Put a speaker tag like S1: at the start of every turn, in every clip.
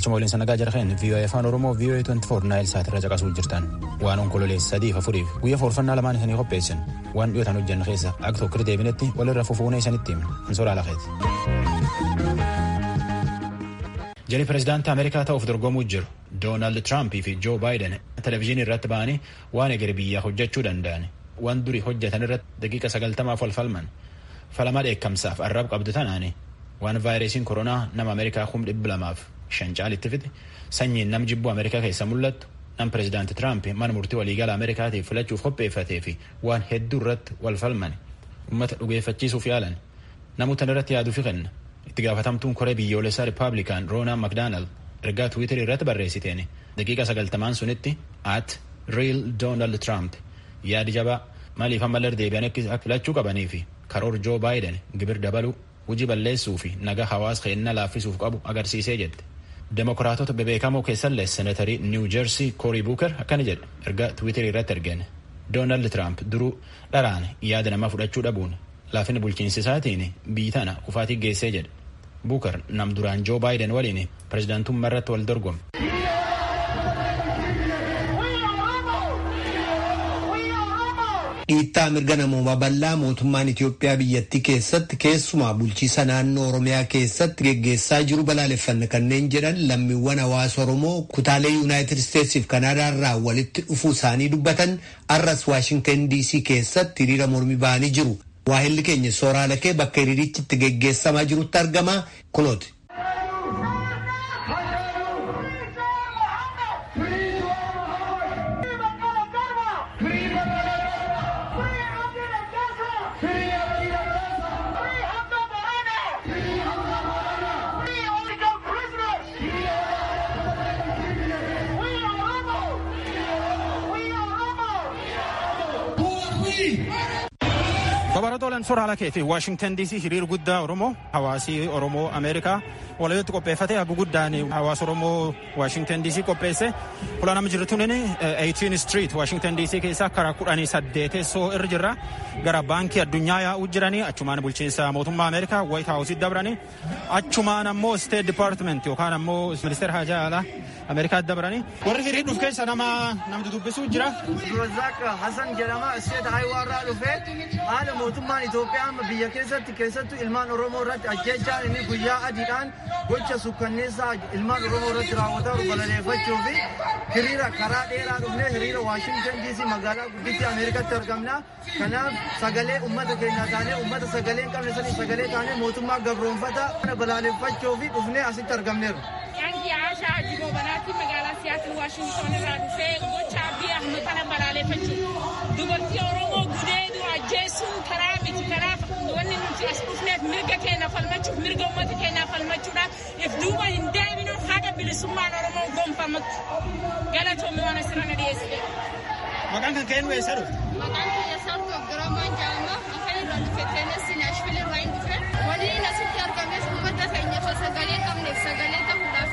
S1: Galchuma waliin sanagaa jarqeen VOA Afaan Oromoo VOA 24 Naayil Saatirra caqasuu jirtan. Waan onkololeessa 3 guyyaa forfannaa lamaan isanii qopheessan. Waan dhiyootaan hojjannu keessa akka tokko deebinetti walirra fufuunee isanitti hin soraa lafeeti. Jari pirezidaantii Ameerikaa ta'uuf dorgomuu jiru Doonaald Tiraamp fi Joo Baayiden televezyiinii irratti ba'anii waan egeree biyyaa hojjechuu danda'an. Waan durii hojjetan irratti daqiiqa 90 wal falman. Falama dheekkamsaaf arrab qabdu tanaani. Waan vaayirasiin koronaa nama Ameerikaa 200,000 caalitti fide sanyiin nam jibbuu Ameerikaa keessa mul'attu nam pirezidaantii Tiraamp mana murtii waliigala Ameerikaatiif filachuuf qopheeffatee fi waan hedduu irratti wal falman uummata dhugeeffachiisuuf yaalan namoota irratti yaaduufi kenna. Itti gaafatamtuun koree biyyoolessaa Rippaabilikaan Roonaan Makdaanaald ergaa Tiwiiterii irratti barreessiteen daqiiqa 90 sunitti @real Donald Trump yaadi jabaa maaliif ammallee deebi'an akka filachuu qabanii fi karoora Joo Baayiden gibir dabaluu hojii balleessuu fi nagaa hawaasa keenya laaffisuuf qabu agarsiisee jette. Demokiraatota bebeekamoo keessallee Seneetarii Niw Jersii Koorii Buuker akkana jedha ergaa Tiwiiterii irratti ergeen. Doonaald Tiraamp duruu dharaan yaada namaa fudhachuu dhabuun laafina bulchiinsa isaatiin biyyi tana kufaatii geessee jedha. Buuker nam duraan Joo Baayiden waliin pirezidaantummaa irratti wal dorgome.
S2: Dhiittaa mirga namoomaa bal'aa mootummaan Itoophiyaa biyyattii keessatti keessumaa bulchiisa naannoo Oromiyaa keessatti geggeessaa jiru balaaleffanna kanneen jedhan lammiiwwan hawaasa Oromoo kutaalee Yuunaayitid Isteetsiif Kanaadaa irraa walitti dhufuu isaanii dubbatan arras Waashintan DC keessatti hiriira mormii ba'anii jiru. Waahilli keenya Sooraalakee bakka hiriirichi itti geggeessamaa jirutti argama kunooti.
S1: Babaratolan Sooraalakee fi Waashintan DC hiriir guddaa Oromoo hawaasii Oromoo Ameerikaa walitti qopheeffate hagu guddaan hawaasa Oromoo Waashintan DC qopheesse kula nama jirtuun 18 Street Waashintan DC keessa karaa 18 soo irra jirra gara baankii addunyaa yaa'uu jiranii achumaan bulchiinsa mootummaa Ameerikaa White House dabranii achumaan ammoo State Department yookaan ammoo Ministeera Haajaa Alaa Ameerikaa dabranii warri hiriir dhuuf keessa namni dubbisuu jira.
S3: Abdulrazak Hasan jedhama State Highway irraa dhufee haala mootummaan Itoophiyaa biyya keessattuu ilmaan Oromoo irratti ajjechaan inni guyyaa adiidhaan gocha sukkanneessaa ilmaan Oromoo irratti raawwataa balaleeffachuu fi hiriira karaa dheeraa dhufnee hiriira Waashintan DC magaalaa guddittii Ameerikaatti argamna. Kanaaf sagalee uummata keenyaa taanee uummata sagalee hin qabne sanii sagalee taanee mootummaa gabroonfataa balaleeffachuu fi dhufnee asitti argamneerra.
S4: Yangi Aashaa Ajiboo Banaatti magaalaa Siyaatil Waashintan irraa dhufee gocha Abiy Ahmed kana balaleeffachuu dubartii Oromoo gudeedu ajjeesuun karaa miti kanaaf wanni nuti as dhufneef mirga keenya falmachuuf mirga uummata keenyaa falmachuudhaaf if duuba hin deebinu haga bilisummaan Oromoo gonfamutti galatoomii waan asirra dhiyeessite.
S1: Maqaan kan ka'een weessa dhufe?
S4: Maqaan kiyya Sartuu Abdurrahmaan Jaama afaan irraa dhufe Teenessi Naashvil irraa hin dhufe waliin asitti argames uummata keenya sagalee qabneef sagalee ta'uudhaaf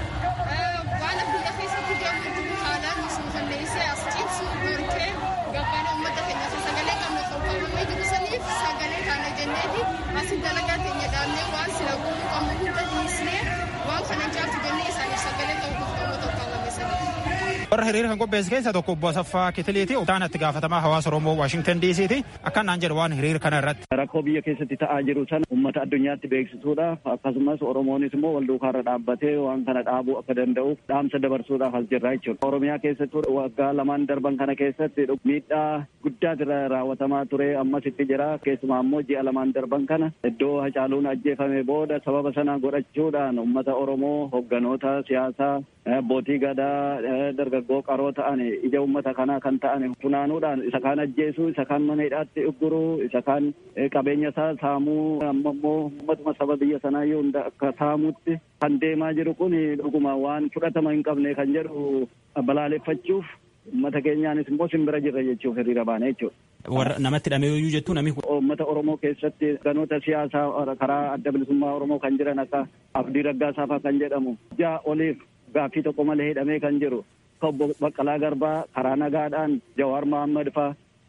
S4: waan biyya keessatti deemu jiru haalaan nu kalleessee as ciibsu dorkee gabbana uummata keenya sagalee qabneef qophaa'amee jiru saniif sagalee taana jenneeti asitti dalagaa keenya dhaabnee waan sila guutuu qabnu hunda dhiisnee waan kana jaartu jennee isaaniif sagalee ta'uuf qophaa'ame saniif.
S1: Warra hiriira kan qopheesse keessa tokko Obbo Asaffaa Kitiliiti. Utaan itti gaafatamaa hawaasa Oromoo Waashintan DC'ti. Akkan naan jedhu waan hiriira kana irratti.
S5: Rakkoo biyya keessatti ta'aa jiru sana uummata addunyaatti beeksisuudhaaf akkasumas Oromoonis immoo wal duukaa irra dhaabbatee waan kana dhaabuu akka danda'uuf dhaamsa dabarsuudhaaf as jirra jechuudha. Oromiyaa keessatti waggaa lamaan darban kana keessatti miidhaa guddaatu raawwatamaa ture ammas itti jira. Keessumaa immoo ji'a lamaan darban kana iddoo Hacaaluun ajjeefame booda sababa sana godhachuudhaan uummata Oromoo hogganoota siyaasaa abbootii gadaa dargaggoo qaroo ta'an ija uummata kanaa kan ta'an funaanuudhaan isa kaan ajjeesuu isa kaan mana hidhaatti ugguruu isa kaan qabeenya isaa saamuu ammoo uummatuma saba biyya sanaa yoo hunda akka saamuutti kan deemaa jiru kun dhuguma waan fudhatama hin qabne kan jedhu balaaleffachuuf uummata keenyaanis immoo simbira jirra jechuuf hiriira baane jechuudha.
S1: Warra namatti hidhamee jettuu namni
S5: uummata Oromoo keessatti ganoota siyaasaa karaa adda bilisummaa Oromoo kan jiran akka Abdii Raggaasaa fa'aa kan jedhamu ja'a oliif gaaffii tokko malee hidhamee kan jiru Obbo Baqqalaa Garbaa karaa nagaadhaan Jawaar Mohaammed fa'aa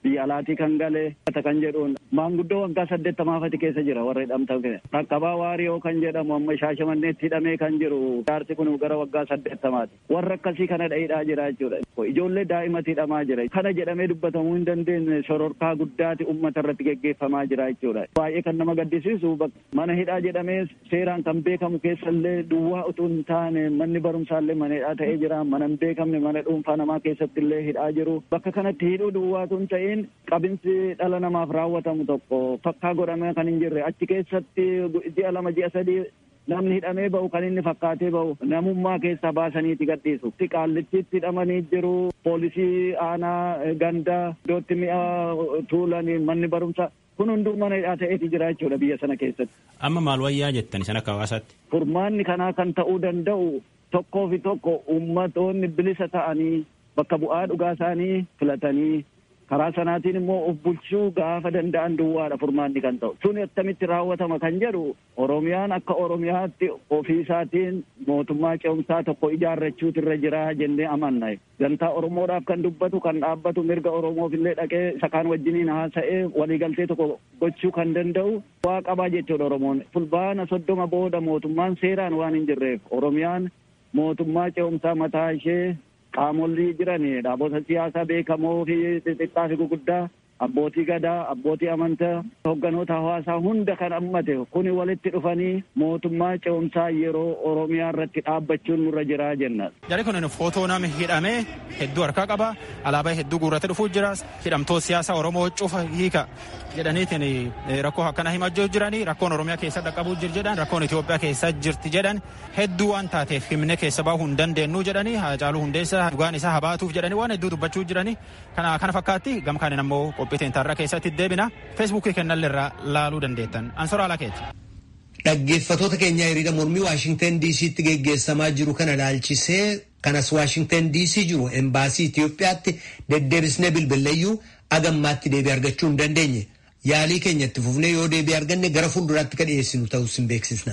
S5: biyya alaatii kan galee kan jedhuun maanguddoo waggaa 80 keessa jira warra hidhamtan. Dhaqqabaa Waariyoo kan jedhamu amma Shaashamanneetti hidhamee kan jiru jaarsi kun gara waggaa 80. Warra akkasii kana hidhaa jira jechuudha. Ijoollee daa'imatti hidhamaa jira. Kana jedhamee dubbatamuu hin dandeenye shororkaa guddaati uummata irratti geggeeffamaa jira jechuudha. Baay'ee kan nama gaddisiisu mana hidhaa jedhamee seeraan kan beekamu keessallee duwwaa utuu hin taane manni barumsaallee mana hidhaa ta'ee jira. Mana hin beekamne mana dhuunfaa namaa keessatti illee hidhaa jiru. Bakka kanatti hidhuu duwwaatu hin ta'in qabinsi dhala namaaf raawwatamu tokko fakkaa godhamee kan hin jirre achi keessatti ji'a 2 ji'a 3 namni hidhamee ba'u kan inni fakkaatee ba'u namummaa keessaa baasaniiti gadhiisu. Qaallichitti hidhamanii jiru. Poolisii aanaa gandaa iddootti mi'a tuulanii manni barumsaa. Kun hunduu mana hidhaa ta'eeti jira jechuudha biyya sana keessatti.
S1: Amma maal wayyaa jettan sana akka hawaasaatti?
S5: Furmaanni kanaa kan ta'uu danda'u tokkoo fi tokko ummatoonni bilisa ta'anii bakka bu'aa dhugaa isaanii filatanii karaa sanaatiin immoo of bulchuu gaafa danda'an duwwaadha furmaanni kan ta'u. Sun akkamitti raawwatama kan jedhu Oromiyaan akka Oromiyaatti ofiisaatiin mootummaa ce'umsaa tokko ijaarrachuutu irra jira jennee amanna. Gantaa Oromoodhaaf kan dubbatu kan dhaabbatu mirga Oromoof illee dhaqee sakaan wajjiniin haasa'ee waliigaltee tokko gochuu kan danda'u waa qabaa jechuudha Oromoon. Fulbaana 30 booda mootummaan seeraan waan hin jirreef Oromiyaan mootummaa ce'umsaa mataa ishee qaamolli jiranii dhaabota siyaasaa beekamoo fi xixiqqaa fi guguddaa abbootii gadaa abbootii amantaa hogganoota hawaasaa hunda kan hammate kuni walitti dhufanii mootummaa ce'umsaa yeroo Oromiyaa irratti dhaabbachuun nurra jiraa jenna.
S1: Jarri kun footoo nama hidhamee hedduu harkaa qaba alaabaa hedduu guurratti dhufuu jira hidhamtoota siyaasaa Oromoo cufa hiika jedhaniitiin rakkoo akkana himachuu jiranii rakkoon Oromiyaa keessa dhaqqabuu jiru jedhan rakkoon Itoophiyaa keessa jirti jedhan hedduu waan taateef himne keessa baahuu hin dandeenyu jedhanii Haacaaluu Hundeessaa dhugaan isaa habaatuuf jedhanii waan hedduu dubbachuu jiranii kana fakkaatti gamkaaniin ammoo qophiiteen tarraa keessatti deebina feesbuukii kennalleerraa laaluu dandeettan ansoraa lakeeti.
S2: Dhaggeeffatoota keenya hiriira mormii Waashingtan DC'tti geggeessamaa jiru kana ilaalchisee kanas Waashingtan DC jiru embaasii Itoophiyaatti deddeebisnee bilbileeyyuu agammaatti deebii argachuu hin dandeenye. Yaalii keenyatti fufnee yoo deebii arganne gara fuulduraatti kan dhiyeessinu ta'us hin beeksisna.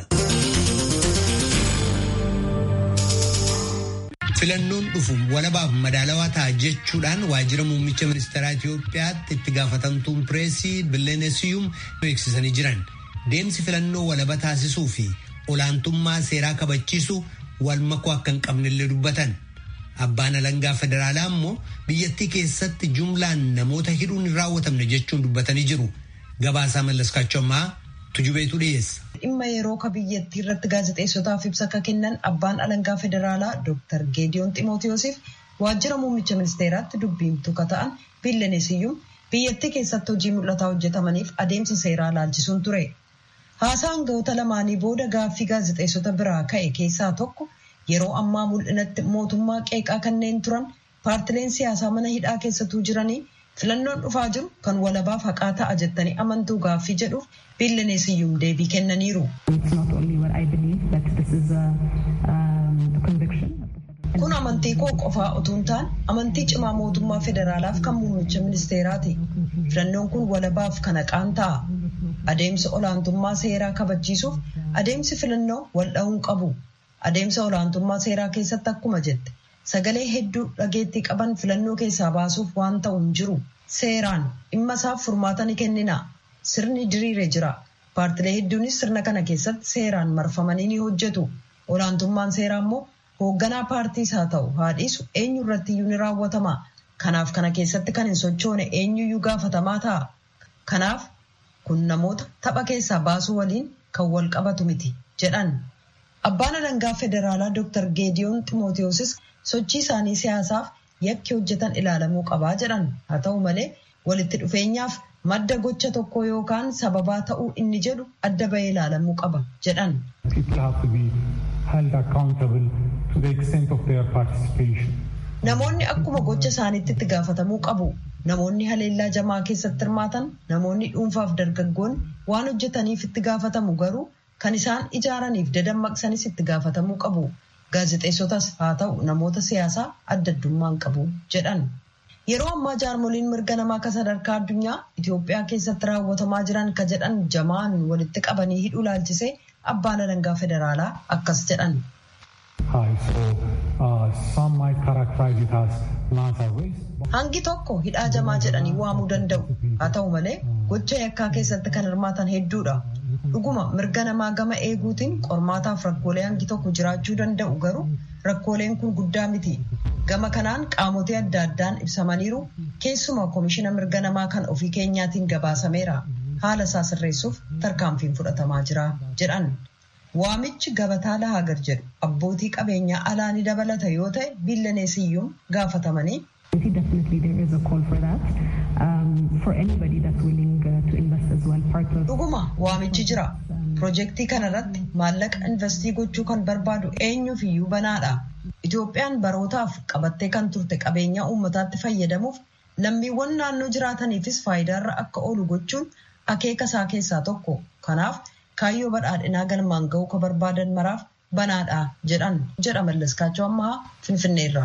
S2: Filannoon dhufu walabaaf madaalawaa ta'a jechuudhaan waajjira muummicha ministeeraa Itoophiyaatti itti gaafatamtuun pireesii Billeenesiyuum beeksisanii jiran. Deemsi filannoo walaba taasisuu fi olaantummaa seeraa kabachiisu wal makuu akka hin qabnellee dubbatan. Abbaan alangaa federaalaa immoo biyyattii keessatti jumlaan namoota hidhuun hin raawwatamne jechuun dubbatanii jiru. Gabaasaa Mallaskaachommaa tujubeetu dhiyeessa.
S6: Dhimma yeroo ka biyyattii irratti gaazexeessotaaf ibsa akka kennan abbaan alangaa federaalaa Dr. Geediyoon Ximootiyoosiif waajjira muummicha ministeeraatti dubbiimtuu ka ta'an Billeenesiyuum biyyattii keessatti hojii mul'ataa hojjetamaniif adeemsa seeraa laalchisuun ture. Haasaan ga'oota lamaanii booda gaaffii gaazexeessota biraa ka'e keessaa tokko yeroo ammaa mul'inatti mootummaa qeeqaa kanneen turan paartileen siyaasaa mana hidhaa keessatuu jiranii filannoon dhufaa jiru kan walabaaf haqaa ta'a jettanii amantuu gaaffii jedhuuf Billeenesiyuum deebii kennaniiru. Kun amantii koo qofaa utuu hin taane amantii cimaa mootummaa federaalaaf kan muummicha ministeeraati. Filannoon kun walabaaf kan haqaan ta'a. Adeemsa olaantummaa seeraa kabachiisuuf adeemsi filannoo wal dha'uun qabu. Adeemsa olaantummaa seeraa keessatti akkuma jette sagalee hedduu dhageettii qaban filannoo keessaa baasuuf waan ta'u hin jiru. Seeraan dhimma isaaf furmaata ni kennina. Sirni diriiree jira. Paartilee hedduunis sirna kana keessatti seeraan marfamanii ni hojjetu. Olaantummaan seeraa immoo hoogganaa paartiis haa ta'u haa dhiisu eenyu irratti iyyuu ni raawwatama. Kanaaf kana keessatti kan hin sochoone eenyuyyuu gaafatamaa ta'a. Kanaaf kun namoota tapha keessaa baasuu waliin kan wal qabatu miti jedhan. Abbaan alangaa federaalaa Dr. Geediyoon Ximootiyoosis sochii isaanii siyaasaaf yakki hojjetan ilaalamuu qabaa jedhan. Haa ta'u malee walitti dhufeenyaaf madda gocha tokko yookaan sababaa ta'uu inni jedhu adda bahee ilaalamuu qaba jedhan. Namoonni akkuma gocha isaaniitti itti gaafatamuu qabu. Namoonni haleellaa jamaa keessatti hirmaatan, namoonni dhuunfaaf dargaggoonni waan hojjetaniif itti gaafatamu garuu kan isaan ijaaraniif dadammaqsanis itti gaafatamuu qabu. Gaazexeessotas haa ta'u namoota siyaasaa adda addummaan qabu jedhan. Yeroo ammaa jaarmoliin mirga namaa akka sadarkaa addunyaa Itoophiyaa keessatti raawwatamaa jiran ka jedhan jamaan walitti qabanii hidhuu laalchisee abbaan alangaa federaalaa akkas jedhan. Hangi tokko hidhaa jamaa jedhanii waamuu danda'u. Haa ta'u malee gocha yakkaa keessatti kan hirmaatan hedduudha. Dhuguma mirga namaa gama eeguutiin qormaataaf rakkoolee hangi tokko jiraachuu danda'u, garuu rakkooleen kun guddaa miti. Gama kanaan qaamotii adda addaan ibsamaniiru. Keessumaa koomishina mirga namaa kan ofii keenyaatiin gabaasameera. Haala isaa sirreessuuf tarkaanfiin fudhatamaa jira jedhan. Waamichi gabataa Lahagar jedhu abbootii qabeenyaa alaa ni dabalata yoo ta'e Billaneesiyyuun gaafatamanii. Dhuguma waamichi jira. Piroojeektii kanarratti maallaqa investii gochuu kan barbaadu eenyuufiyyuu banaadha. Itoophiyaan barootaaf qabattee kan turte qabeenya uummataatti fayyadamuuf lammiiwwan naannoo jiraataniifis faayidaarra akka oolu gochuun akeeka isaa keessaa tokko. Kanaaf kaayyoo badhaadhinaa galmaan ga'uu ka barbaadan maraaf banaadha jedha Mallaskaachoo Ammaa Finfinneerraa.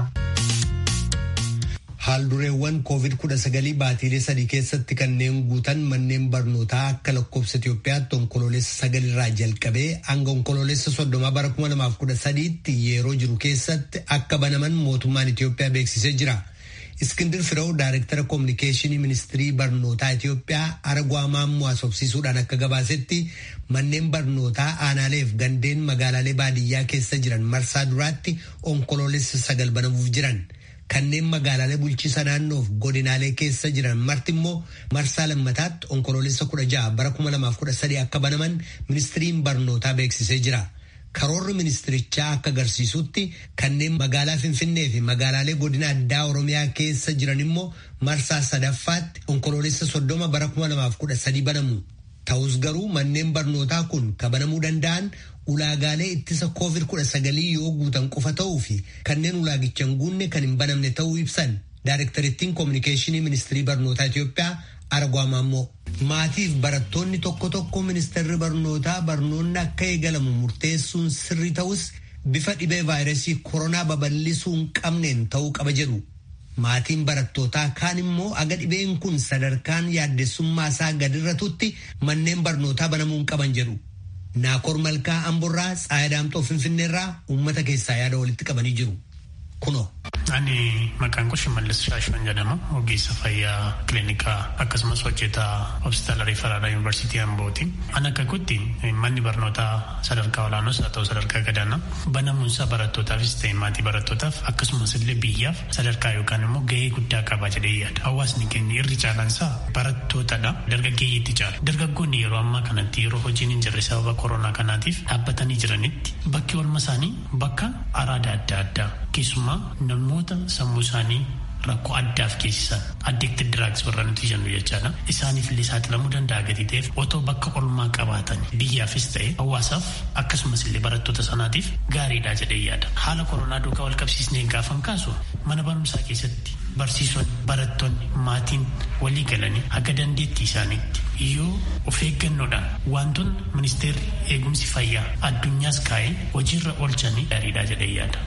S2: Haaldureewwan COVID-19 baatiilee 3 keessatti kanneen guutan manneen barnootaa akka lakkoofsa Itoophiyaatti onkoloolessa 9 irraa jalqabee hanga onkoloolessa 30 bara 2013tti yeroo jiru keessatti akka banaman mootummaan Itoophiyaa beeksisee jira. Iskindir Firew Daayireektara Koominikeeshinii Ministirii Barnootaa Itoophiyaa Aragwaa Maammoo asoofsiisuudhaan akka gabaasetti manneen barnootaa aanaaleef gandeen magaalaalee baadiyyaa keessa jiran marsaa duraatti onkoloolessa 9 banamuuf jiran. Kanneen magaalaalee bulchiisa naannoof godinaalee keessa jiran marti immoo marsaa lammataatti onkoloolessa 16 bara 2013 akka banaman ministiriin barnootaa beeksisee jira. Karoorri ministirichaa akka agarsiisutti kanneen magaalaa Finfinnee fi magaalaalee godina addaa Oromiyaa keessa jiran immoo marsaa sadaffaatti onkoloolessa 30 bara 2013 banamu. Ta'us garuu manneen barnootaa kun banamuu danda'an ulaagaalee ittisa COVID-19 yoo guutan qofa ta'uu fi kanneen ulaagicha hin guunne kan hin banamne ta'uu ibsan. Daayirektarittiin Koominikeeshinii Ministirii Barnootaa Itoophiyaa Aragwaa Maammoo. Maatiif barattoonni tokko ministeerri barnootaa barnoonni akka eegalamu murteessuun sirrii ta'us bifa dhibee vaayirasii koronaa babal'isuu hin qabneen ta'uu qaba jedhu. Maatiin barattootaa kaan immoo aga dhibeen kun sadarkaan yaaddessummaa isaa gadirratutti manneen barnootaa banamuu hin qaban jedhu. Naakor Malkaa Amborraa Tsaayadaamxoo Finfinneerraa uummata keessaa yaada walitti qabanii jiru. Kunoo.
S7: Ani maqaan koo Shimallis Shaashwan jedhama. Ogeessa fayyaa kiliinikaa akkasumas hojjetaa hospitaala Riifaraadhaa Yuunivarsiitii Ambooti. Ani akka kutti manni barnootaa sadarkaa olaanoos haa ta'u sadarkaa gadaanaa banamuunsaa barattootaafis ta'e maatii barattootaaf akkasumas illee biyyaaf sadarkaa yookaan immoo gahee guddaa qaba jedhee yaada. Hawaasni keenya irri caalaansaa barattootadha. Dargaggeeyyiitti caala. Dargaggoonni yeroo ammaa kanatti yeroo hojiin hin jirre sababa koronaa kanaatiif dhaabbatanii jiranitti bakki oolmaa isaanii bakka araada adda addaa keessumaa namoota sammuu isaanii rakkoo addaaf geessisan addicted drugs warra nuti jennu jechaadha. Isaaniif illee saaxilamuu danda'a gadi ta'eef otoo bakka oolmaa qabaatan biyyaafis ta'e hawaasaaf akkasumas illee barattoota sanaatiif gaariidha jedhee yaada. Haala koronaa duukaa wal qabsiisnee gaafan kaasu mana barumsaa keessatti barsiisonni barattoonni maatiin walii galanii akka dandeettii isaaniitti yoo of eeggannoodhaan wantoonni ministeerri eegumsi fayyaa addunyaas kaa'ee hojiirra oolchanii gaariidha jedhee yaada.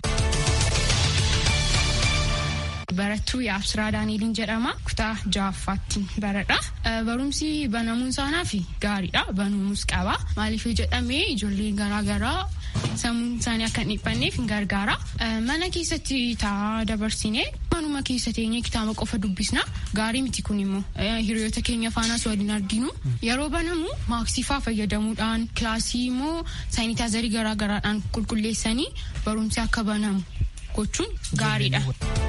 S8: Barattuu Yaabsiraa Daaniiliin jedhama. Kutaa 6ffaatti baradha. Barumsi banamuun isaanaaf gaariidha. Banamuus qaba. Maaliif jedhamee ijoollee garaagaraa sammuun isaanii akka hin dhiphanneef hin gargaara. Mana keessatti taa'aa dabarsinee manuma keessa teenyee kitaaba qofa dubbisna. Gaarii miti kun immoo hiriyoota keenya faanaas waliin arginu. Yeroo banamu maaksii fa'aa fayyadamuudhaan kilaasii immoo saayinitaayizarii garaagaraadhaan qulqulleessanii barumsi akka banamu gochuun gaariidha.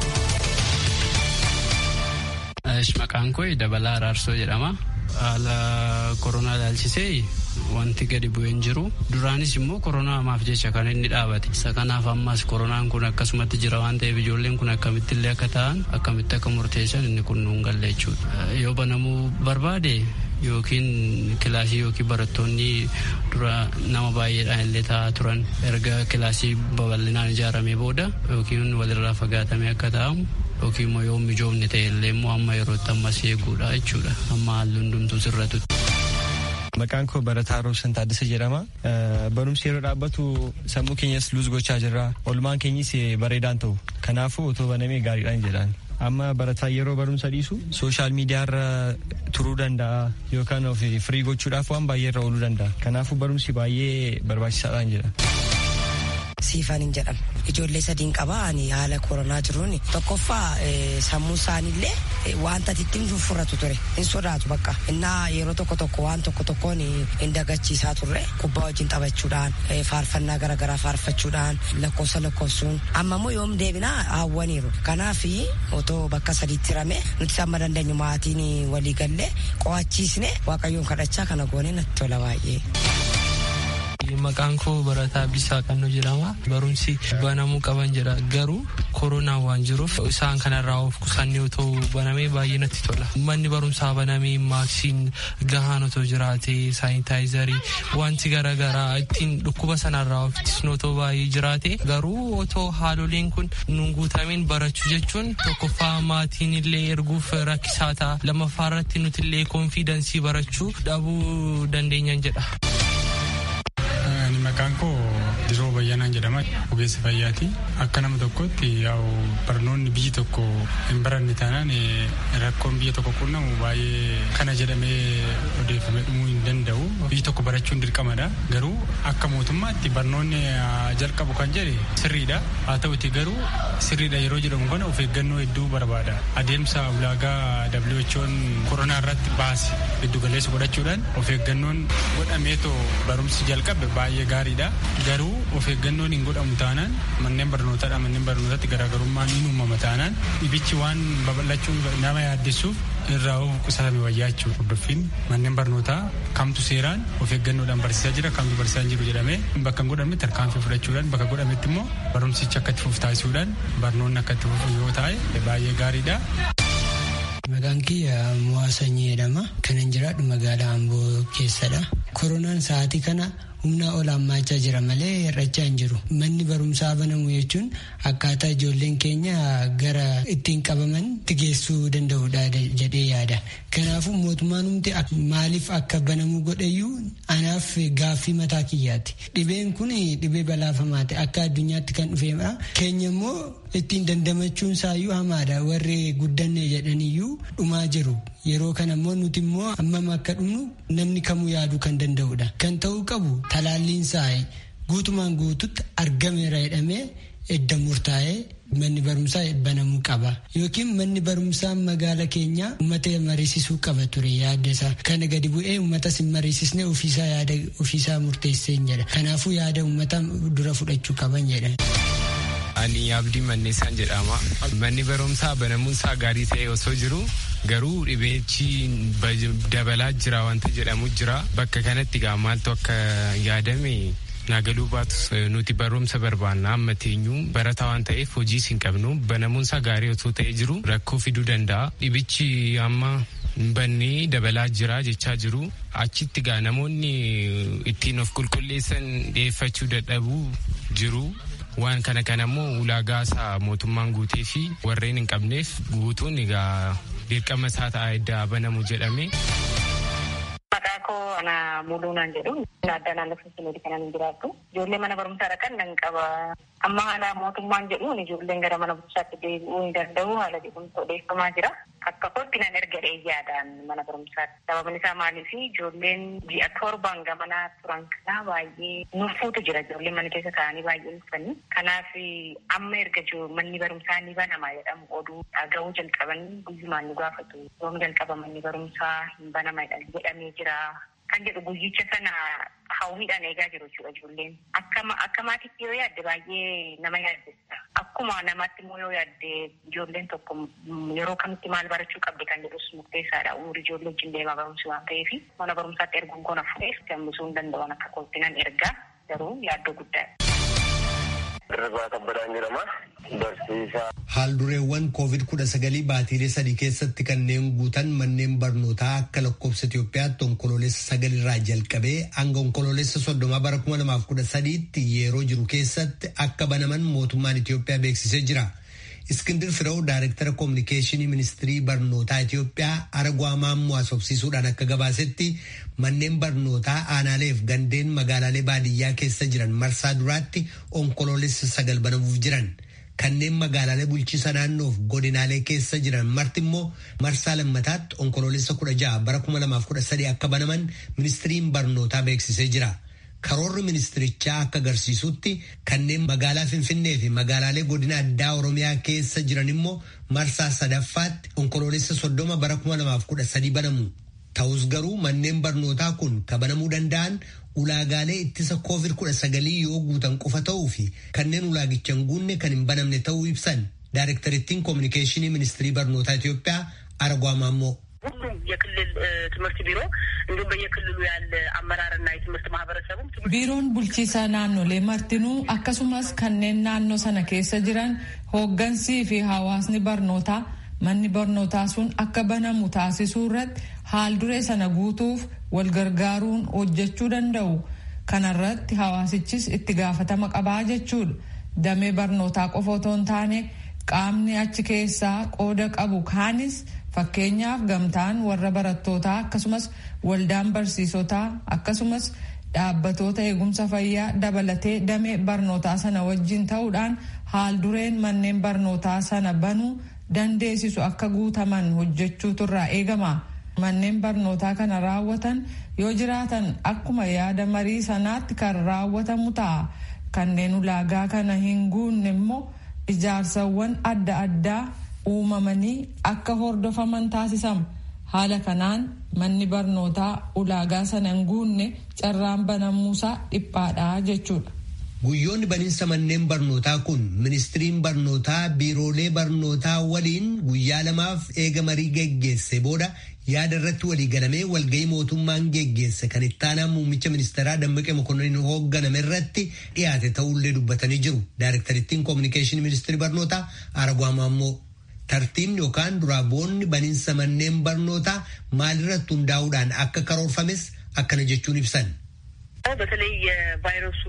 S9: Maqaan koo Dabalaa Araarsoo jedhama. Haala koronaa ilaalchisee wanti gadi bu'ee hin jiru. Duraanis immoo koronaa maaf jecha kan inni dhaabate. Isa kanaaf ammas koronaan kun akkasumatti jira waan ta'eef ijoolleen kun akkamitti illee akka ta'an akkamitti akka murteessan inni kun nuun galle jechuudha. Yoo banamuu barbaade yookiin kilaasii yookiin barattoonni dura nama baay'eedhaan illee taa'aa turan erga kilaasii babal'inaan ijaaramee booda yookiin walirraa fagaatamee akka ta'amu yookiin immoo yoo mijoomne ta'e illee immoo amma yerootti ammas eeguudha jechuudha. Amma haalli hundumtuu sirratu.
S10: Maqaan koo Barataa Roobsan Taaddasa jedhama. Barumsi yeroo dhaabbatu sammuu keenyas luus gochaa jirra. Oolmaan keenyis bareedaan ta'u. Kanaafuu otoo banamee gaariidhaan jedhaan. Amma barataa yeroo barumsa dhiisu sooshaal miidiyaa irra turuu danda'a yookaan of firii gochuudhaaf waan baay'ee irra ooluu danda'a. Kanaafuu barumsi baay'ee barbaachisaadhaan jedha.
S11: siifan hin jedhamu. Ijoollee sadiin qaba ani haala koronaa jiruun tokkoffaa sammuu isaaniillee wanta ittiin furfuratu ture hin sodaatu bakka innaa yeroo tokko waan tokkoon hin dagachiisaa turre kubbaa wajjin taphachuudhaan faarfannaa garaagaraa faarfachuudhaan lakkoofsuun amma immoo yoom deebinaa hawwaniiru kanaaf otoo bakka sadiitti hirame nuti amma dandeenyu maatiin walii gallee qo'achiisne waaqayyoon kadhachaa kana goone natti tola baay'ee.
S12: Maqaan koo Barataa Bisaa Qannoo jedhama. Barumsi banamuu qaban jedha. Garuu koronaan waan jiruuf isaan kanarraa of qusannee otoo banamee baay'ee natti tola. Manni barumsaa banamee maaksiin gahaan otoo jiraate saayintaayizarii wanti garaagaraa ittiin dhukkuba sanarraa of ittisnu otoo baay'ee jiraate garuu otoo haaloleen kun nuun guutameen barachuu jechuun tokkoffaa maatiin illee erguuf rakkisaa ta'a. Lammaffaa irratti nuti illee koonfiidensii barachuu dhabuu dandeenyan jedha.
S13: Maqaan koo Diroo Bayyanaan jedhama. Ogeessa fayyaati. Akka nama tokkotti barnoonni biyyi tokko hin baranne taanaan rakkoon biyya tokko qunnamu baay'ee kana jedhamee odeeffamee dhumuu hin danda'u. Biyyi tokko barachuun dirqamadha. Garuu akka mootummaatti barnoonni jalqabu kan jedhe sirriidha. Haa ta'uti garuu sirriidha yeroo jedhamu kana of eeggannoo hedduu barbaada. Adeemsa ulaagaa WHO'n koronaa irratti baase giddu galeessa godhachuudhaan of eeggannoon godhameetoo barumsi jalqabe baay'ee gaariidha. Garuu of eeggannoon hin godhamu taanaan manneen barnootaatti garaagarummaan hin uumama taanaan dhibichi waan babal'achuun nama yaaddessuuf irraa of qusatame wayyaa jechuudha. Hordoffiin manneen barnootaa kamtu seeraan of eeggannoodhaan barsiisaa jira kamtu barsiisaa jiru jedhamee bakka hin godhamne tarkaanfii fudhachuudhaan bakka godhametti immoo barumsicha akka itti fufu taasisuudhaan barnoonni akka itti fufu yoo ta'e baay'ee gaariidha.
S14: Maqaan kiyya Mo'aasanyii jedhama. Kanan jiraadhu magaalaa Amboo keessadha. Koronaan sa'aatii kana humna olaanmaachaa jira malee hir'achaa hin jiru. Manni barumsaa banamu jechuun akkaataa ijoolleen keenya gara ittiin qabaman itti geessuu danda'udha jedhee yaada. Kanaafuu mootummaan humti maaliif akka banamu godheyyuu anaaf gaaffii mataa kiyyaati. Dhibeen kun dhibee balaafamaati. Akka addunyaatti kan dhufeedha. Keenya immoo ittiin dandamachuun saayyuu hamaadha. Warri guddanne jedhaniyyuu dhumaa jiru. Yeroo kana immoo nuti immoo hammam akka dhumnu namni kamuu yaaduu kan danda'udha. Kan ta'uu qabu talaalliin isaa guutumaan guututti argameera jedhamee edda murtaa'ee manni barumsaa banamuu qaba. Yookiin manni barumsaa magaala keenya uummata mariisisuu qaba ture yaada isaa. Kana gadi bu'ee uummatas hin mariisisne ofiisaa yaada ofiisaa murteessee jedha. Kanaafuu yaada uummata dura fudhachuu qaban jedha.
S15: Ani Abdii Manneesaan jedhama. Manni barumsaa banamuun isaa gaarii ta'e osoo jiru garuu dhibeechi dabalaa jira wanta jedhamu jira. Bakka kanatti gaa maaltu akka yaadame naagaluu baatus nuti barumsa barbaanna amma teenyu barataa waan ta'eef hojiis hin qabnu. Banamuun isaa gaarii osoo ta'e jiru rakkoo fiduu danda'a. Dhibichi amma bannee dabalaa jira jechaa jiru. Achitti gaa namoonni ittiin of qulqulleessan dhiyeeffachuu dadhabuu jiru. Waan kana immoo ulaagaa isaa mootummaan guutee fi warreen hin qabneef guutuun egaa dirqama isaa ta'a edda banamu jedhame.
S16: Maqaa koo ana Muluunaan jedhu adda naannoo Finfinnee kanan jiraattu. Ijoollee mana barumsaa dhaqan nan qaba. Amma haala mootummaan jedhuun ijoolleen gara mana barumsaatti deebi'uu hin danda'u haala jedhamtu odeeffamaa jira. Akka kootti nan erga yaadaan mana barumsaatti. Sababni isaa maaliif ijoolleen ji'a torbaan gamanaa turan kanaa baay'ee nufuutu jira. Ijoolleen mana keessa taa'anii baay'ee nufanii. Kanaaf amma erga manni barumsaa ni banama jedhamu oduu dhaga'uu jalqaban guyyumaan nu gaafatu. Yoom jalqaba manni barumsaa hin banama jedhamee jira. Kan jedhu guyyicha sana hawwiidhaan eegaa jiru jechuudha ijoolleen. Akka maatiitti yoo yaadde baay'ee nama yaaddessa. Akkuma namaatti immoo yoo yaadde ijoolleen tokko yeroo kamitti maal barachuu qabdi kan jedhus murteessaadha. Umurii ijoollee wajjin deemaa barumsi waan ta'eef mana barumsaatti erguun kun hafuudheef gambisuu hin danda'an akka kootti nan ergaa garuu yaaddoo guddaadha.
S17: Dirribii Kabbadaan jedhama. Barsiisaa.
S2: Haaldureewwan COVID-19 baatiilee 3 keessatti kanneen guutan manneen barnootaa akka lakkoofsa Itoophiyaatti onkoloolessa 9 irraa jalqabee hanga onkoloolessa 30 bara 2013tti yeroo jiru keessatti akka banaman mootummaan Itoophiyaa beeksisee jira. Iskindir Firew Daayirektara Koominikeeshinii Ministirii Barnootaa Itoophiyaa Aragwaa Maammoo haasofsiisuudhaan akka gabaasetti manneen barnootaa aanaaleef gandeen magaalaalee baadiyyaa keessa jiran marsaa duraatti onkoloolessa 9 banamuuf jiran. Kanneen magaalaalee bulchiisa naannoof godinaalee keessa jiran marti immoo marsaa lammataatti onkoloolessa 16 bara 2013 akka banaman ministiriin barnootaa beeksisee jira. Karoorri ministirichaa akka agarsiisutti kanneen magaalaa Finfinnee fi magaalaalee godina addaa Oromiyaa keessa jiran immoo marsaa sadaffaatti onkoloolessa 30 bara 2013 banamu. Ta'us garuu manneen barnootaa kun banamuu danda'an ulaagaalee ittisa COVID-19 yoo guutan qofa ta'uu fi kanneen ulaagicha hin guunne kan hin banamne ta'uu ibsan. Daayirektarittiin Kominikeeshinii Ministirii Barnootaa Itoophiyaa Aragwa Maammoo.
S16: ሁሉም የክልል ትምህርት ቢሮ እንዲሁም በየክልሉ ያለ አመራርና የትምህርት ማህበረሰቡም
S18: ቢሮን ቡልቺሳ ናኖሌ ማርቲኑ አከሱማስ ከነን ናኖ ሰነ ኬሰ ጅራን ሆገንሲ ፊ ሐዋስኒ በርኖታ manni barnootaa sun akka banamu taasisuu irratti haal duree sana guutuuf wal gargaaruun hojjechuu danda'u. Kanarratti hawaasichis itti gaafatama qabaa jechuudha. Damee barnootaa qofa otoo hin taane qaamni achi keessaa qooda qabu kaanis fakkeenyaaf gamtaan warra barattootaa akkasumas waldaan barsiisotaa akkasumas dhaabbatoota eegumsa fayyaa dabalatee damee barnootaa sana wajjin ta'uudhaan haal dureen manneen barnootaa sana banuu dandeessisu akka guutaman hojjechuutu irraa eegama. Manneen barnootaa kana raawwatan yoo jiraatan akkuma yaada marii sanaatti kan raawwatamu ta'a. Kanneen ulaagaa kana hin guunne immoo ijaarsawwan adda addaa uumamanii akka hordofaman taasisamu. Haala kanaan manni barnootaa ulaagaa sana hin guunne carraan banamuusaa dhiphaadha jechuudha.
S2: Guyyoonni baniinsa manneen barnootaa kun ministiriin barnootaa biiroolee barnootaa waliin guyyaa lamaaf eega marii geggeesse booda yaada irratti walii galamee walgahii mootummaan geggeesse kan ittaanaa muummicha ministeeraa Dammaqee Mokonnin hoogganame irratti dhiyaate ta'ullee dubbatanii jiru. Daayirektarittiin Kominikeeshinii Ministirii Barnootaa Aragwa Maammoo. Tartiibni yookaan duraaboonni baniinsa manneen barnootaa maalirratti hundaa'uudhaan akka karoorfames akkana jechuun ibsan.
S16: በተለይ የቫይረሱ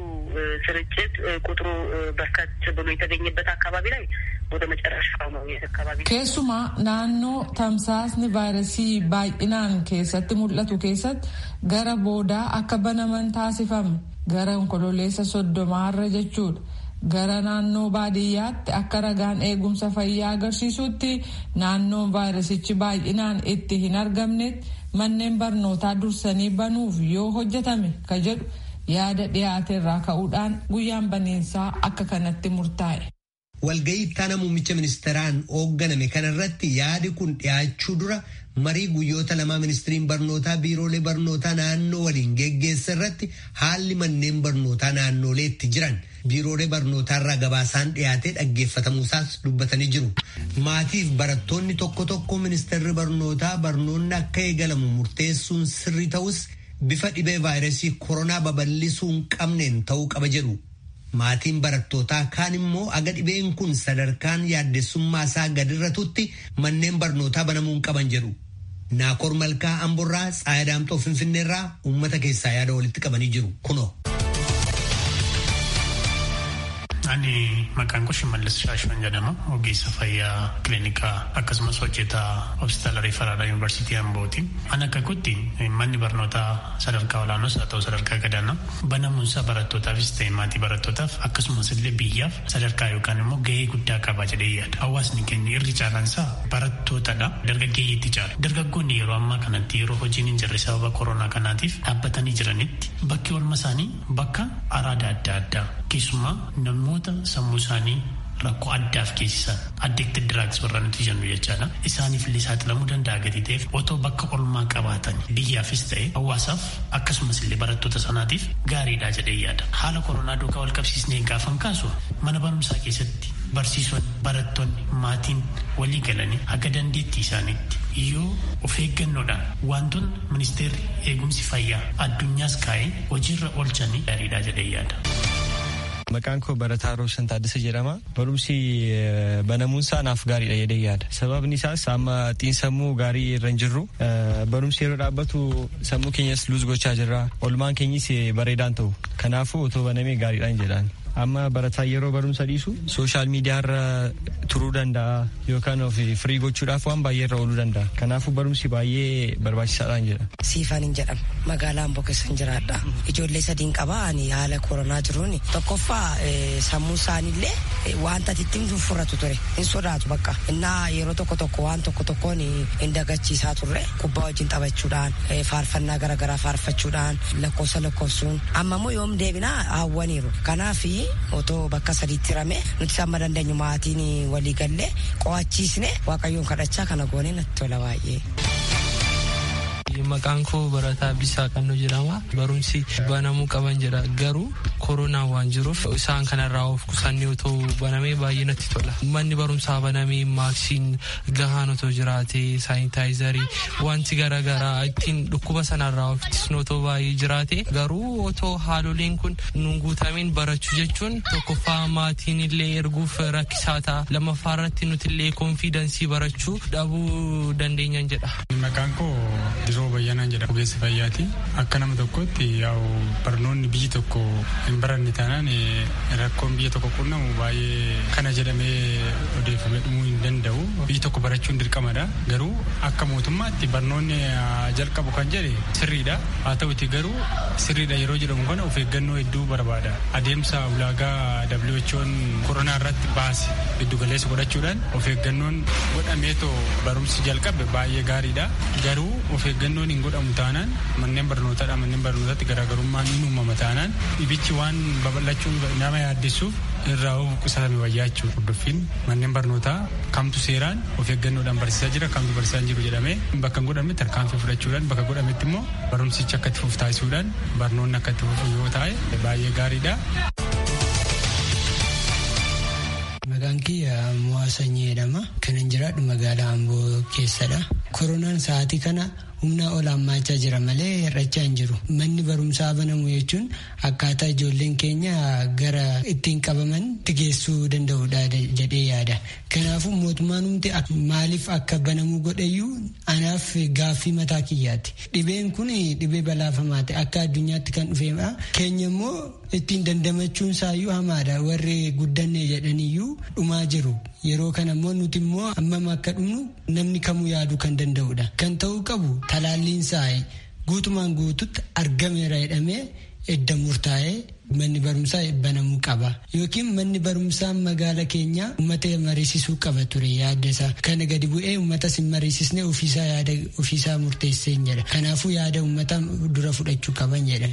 S16: ስርጭት ቁጥሩ በርከት ብሎ የተገኘበት አካባቢ ላይ ወደ መጨረሻው ነው አካባቢ
S18: keessuma naannoo tamsaasni vaayirasii baay'inaan keessatti mul'atu keessatti gara boodaa akka banaman taasifame gara onkololeessa 30 jechuudha. Gara naannoo baadiyyaatti akka ragaan eegumsa fayyaa agarsiisutti naannoon vaayirasichi baay'inaan itti hin argamnetti manneen barnootaa dursanii banuuf yoo hojjetame ka jedhu yaada dhiyaate irraa ka'uudhaan guyyaan baniinsaa akka kanatti murtaa'e.
S2: Walgahii ittaana muummicha ministeeraan hoogganame kanarratti yaadi kun dhiyaachuu dura marii guyyoota lamaa ministiriin barnootaa biiroolee barnootaa naannoo waliin geggeesse irratti haalli manneen barnootaa naannoleetti jiran biiroolee barnootaarraa gabaasaan dhiyaatee dhaggeeffatamuusaas dubbatanii jiru. Maatiif barattoonni tokko tokko ministeerri barnootaa barnoonni akka eegalamu murteessuun sirrii ta'us bifa dhibee vaayirasii koronaa babal'isuu hin qabneen ta'uu qaba jedhu. Maatiin barattootaa kaan immoo aga dhibeen kun sadarkaan yaaddessummaa isaa gadirratutti manneen barnootaa banamuu hin qaban jedhu. Naakoor Malkaa Amborraa Tsaayadaamxoo Finfinneerraa uummata keessaa yaada walitti qabanii jiru. Kunoo.
S7: Ani maqaan koo Shimallis Shaashwan jedhama. Ogeessa fayyaa kiliinikaa akkasumas hojjetaa hospitaala Riifaraadhaa Yuunivarsiitii Ambooti. Ani akka kutti manni barnootaa sadarkaa olaanoos haa ta'u sadarkaa gadaanaa banamuunsaa barattootaafis ta'e maatii barattootaaf akkasumas illee biyyaaf sadarkaa yookaan immoo gahee guddaa qaba jedhee yaada. Hawaasni keenya irri caalansaa barattootadha. Dargaggeeyyiitti caala. Dargaggoonni yeroo ammaa kanatti yeroo hojiin hin jirre sababa koronaa kanaatiif dhaabbatanii jiranitti bakki oolmaa isaanii bakka araada adda addaa keessumaa namoota sammuu isaanii rakkoo addaaf geessisan addicted drugs warra nuti jennu jechaadha. Isaaniif illee saaxilamuu danda'a gadi ta'eef otoo bakka oolmaa qabaatan biyyaafis ta'e hawaasaaf akkasumas illee barattoota sanaatiif gaariidha jedhee yaada. Haala koronaa duukaa wal qabsiisnee gaafan kaasu mana barumsaa keessatti barsiisonni barattoonni maatiin walii galanii haga dandeettii isaaniitti yoo of eeggannoodhaan wantoonni ministeerri eegumsi fayyaa addunyaas kaa'ee hojiirra oolchanii gaariidha jedhee yaada.
S10: Maqaan koo Barataa Roobsan Taaddasa jedhama. Barumsi banamuunsaa naaf gaariidha jedhee yaada. Sababni isaas amma xiinsammuu gaarii irra hin jirru. Barumsi yeroo dhaabbatu sammuu keenyas luus gochaa jirra. Oolmaan keenyis bareedaan ta'u. Kanaafuu otoo banamee gaariidhaan jedhaan. amma barataa yeroo barumsa dhiisu sooshaal miidiyaarra turuu danda'a yookaan of firii gochuudhaaf waan baay'ee irra ooluu danda'a. Kanaafuu barumsi baay'ee barbaachisaadhaan jedha.
S11: Siifaan hin jedhamu. Magaalaa Amboo keessa jiraadha. Ijoollee sadiin qaba ani haala koronaa jiruun tokkoffaa sammuu isaaniillee wanta ittiin furratu ture. Hin sodaatu bakka. Innaa yeroo tokko waan tokkoon hin dagachiisaa turre kubbaa wajjin taphachuudhaan faarfannaa garaagaraa faarfachuudhaan lakkoofsuun amma immoo yoom deebinaa hawwaniiru. Kanaaf otoo bakka sadiitti hirame nuti amma dandeenyu maatiin walii gallee qo'achiisne waaqayyoon kadhachaa kana goonee natti tola baay'ee.
S12: Maqaan koo Barataa Bisaa Qannoo jedhama. Barumsi banamuu qaban jedha. Garuu koronaan waan jiruuf isaan kanarraa of qusannee otoo banamee baay'ee natti tola. Manni barumsaa banamee maaksiin gahaan otoo jiraate saayintaayizarii wanti garaagaraa ittiin dhukkuba sanarraa of ittisnu otoo baay'ee jiraate garuu otoo haaloleen kun nuun guutameen barachuu jechuun tokkoffaa maatiin illee erguuf rakkisaa ta'a. Lammaffaa irratti nuti illee konfiidensii barachuu dhabuu dandeenyan jedha.
S13: Maqaan koo Diroo Bayyanaan jedha. Ogeessa fayyaati. Akka nama tokkotti yaa'u barnoonni biyyi tokko hin baranne taanaan rakkoon biyya tokko qunnamu baay'ee kana jedhamee odeeffamee dhumuu hin danda'u. Biyyi tokko barachuun dirqamadha. Garuu akka mootummaatti barnoonni jalqabu kan jedhe sirriidha. Haa ta'uti garuu sirriidha yeroo jedhamu kana of eeggannoo hedduu barbaada. Adeemsa ulaagaa WHO'n koronaa irratti baase giddu galeessa godhachuudhaan of eeggannoon godhameetoo barumsi jalqabe baay'ee gaariidha. Garuu of eeggannoon hin godhamu taanaan manneen barnootaatti garaagarummaan hin uumama taanaan dhibichi waan babal'achuun nama yaaddessuuf irraa of qusatame wayyaa jechuudha. Hordoffiin manneen barnootaa kamtu seeraan of eeggannoodhaan barsiisaa jira kamtu barsiisaa hin jiru jedhamee bakka hin godhamne tarkaanfii fudhachuudhaan bakka godhametti immoo barumsichi akka itti fufu taasisuudhaan barnoonni akka itti fufu yoo ta'e baay'ee gaariidha.
S14: Maqaan kiyya Muwaasanyii jedhama. Kanan jiraadhu magaalaa Amboo keessadha. Koronaan sa'aatii kana humna olaanmaachaa jira malee hir'achaa hin jiru. Manni barumsaa banamu jechuun akkaataa ijoolleen keenya gara ittiin qabaman itti geessuu danda'udha jedhee yaada. Kanaafuu mootummaan humti maaliif akka banamuu godheyyuu anaaf gaaffii mataa kiyyaati. Dhibeen kun dhibee balaafamaa ta'e akka addunyaatti kan dhufeedha. Keenya immoo ittiin dandamachuun saayyuu hamaadha. Warri guddanne jedhaniyyuu dhumaa jiru. Yeroo kana immoo nuti immoo hammam akka dhumnu namni kamuu yaaduu kan danda'udha. Kan ta'uu qabu talaalliin isaa guutumaan guututti argameera jedhamee edda murtaa'ee manni barumsaa banamuu qaba. Yookiin manni barumsaa magaala keenya uummata mariisisuu qaba ture yaada isaa. Kana gadi bu'ee uummatas hin mariisisne ofiisaa yaada ofiisaa murteessee hin jedha. Kanaafuu yaada uummata dura fudhachuu qaban jedha.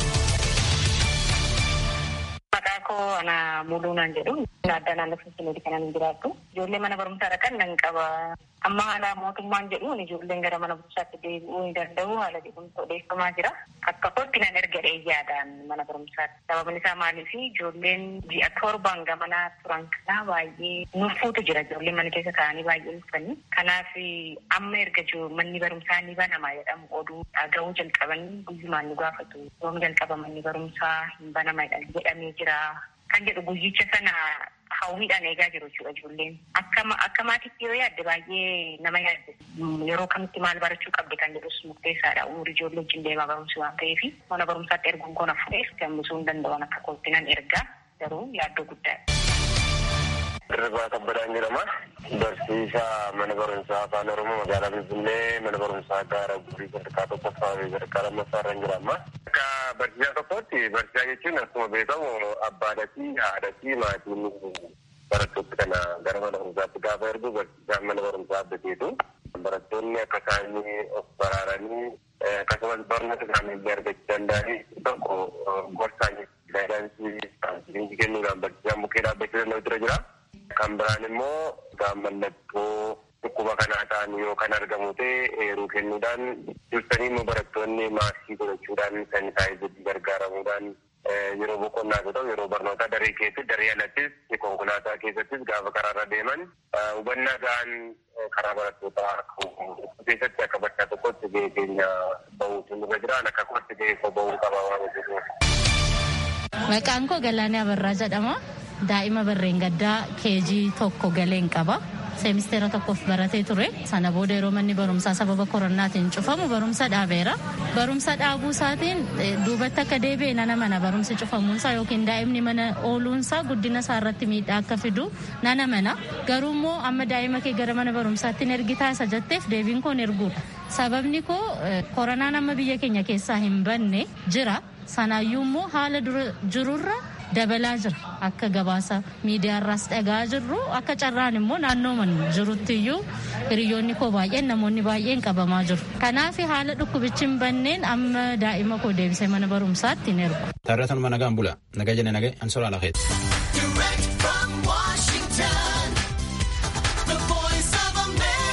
S16: Ana muluunaan jedhu adda naannoo Finfinnee kanan jiraattu. Ijoollee mana barumsaa dhaqan nan qaba. Amma haala mootummaan jedhuun ijoolleen gara mana barumsaatti deebi'uu hin danda'u. Haala jedhumsa odeeffamaa jira. Akka kootti nan erga yaadaan mana barumsaatti. Sababni isaa maaliif ijoolleen ji'a torbaan gamanaa turan kanaa baay'ee nuffuutu jira. Ijoolleen mana keessa taa'anii baay'ee nuffanii. Kanaaf amma erga manni barumsaa ni banama jedhamu oduu dhaga'uu jalqabanii guyyumaan nu gaafatu. Yoom jalqaba manni barumsaa hin banama jedhamee jira. Kan jedhu guyyicha sana hawwiidhaan eegaa jiru jechuudha ijoolleen. Akka maatiitti yoo yaadde baay'ee nama yaadde. Yeroo kamitti maal barachuu qabdi kan jedhus murteessaadha. Umurii ijoollee wajjin deemaa barumsi waan ta'eef mana barumsaatti erguun koo na fuudheef gammisuun hin danda'an akka kootti nan ergaa garuu yaaddoo guddaadha.
S17: Dirribii Kabbadaan jedhama. Barsiisaa mana barumsaa afaan Oromoo magaalaa Finfinnee mana barumsaa gaara guurii sadarkaa tokkoffaa fi sadarkaa lammaffaa irra jira amma. Akka barsiisaa tokkotti barsiisaa jechuun akkuma beekamu abbaadhatii haadhatii maatiin barattoota kana gara mana barumsaatti gaafa ergu barsiisaan mana barumsaa abdateetu barattoonni akka isaanii of baraaranii akkasumas barnoota isaanii illee argachuu danda'anii tokko gorsaan gaa'idaansii kennuudhaan barsiisaan bukkee dhaabbachuu danda'u jira. Kan biraan immoo mallattoo dhukkuba kanaa ta'an yoo kan argamu ta'e eeruu kennuudhaan dursanii immoo barattoonni maaskii godhachuudhaan saanitaayizarii gargaaramuudhaan yeroo boqonnaa yoo ta'u yeroo barnootaa daree keessatti daree alattis konkolaataa keessattis gaafa karaarra deeman hubannaa ga'an karaa barattootaa keessatti akka bakka tokkotti gahee keenya bahuutu nurra jiraan akka kootti gahee koo bahuu qaba waan hojjetuuf.
S19: Maqaan koo Galaanee Abarraa jedhama. Daa'ima Barreen Gaddaa keejii tokko galeen qaba. seemisteera tokkoof baratee ture. Sana booda yeroo manni barumsaa sababa koronaatiin cufamu barumsa dhaabeera. Barumsa dhaabuu isaatiin duubatti akka deebi'e nana mana barumsi cufamuunsaa yookiin daa'imni mana ooluunsaa guddina isaa irratti miidhaa akka fidu nana mana. Garuu immoo amma daa'ima kee gara mana barumsaatti ergitaa isa jetteef deebiin koon erguudha. Sababni koo koronaan amma biyya keenya keessaa hin banne jira. Sanaayyuu immoo haala jirurra dabalaa jira. Akka gabaasa miidiyaarraas dhagaa jirru akka carraan immoo naannoo man jiruttiyyuu hiriyoonni koo baay'een namoonni baay'een qabamaa jiru. Kanaaf haala dhukkubichi hin banneen amma daa'ima koo deebisee mana barumsaatti hin ergu.
S1: Taarratanuma nagaan bula. Nagaa jenne nagaa ansoraa lafeeti.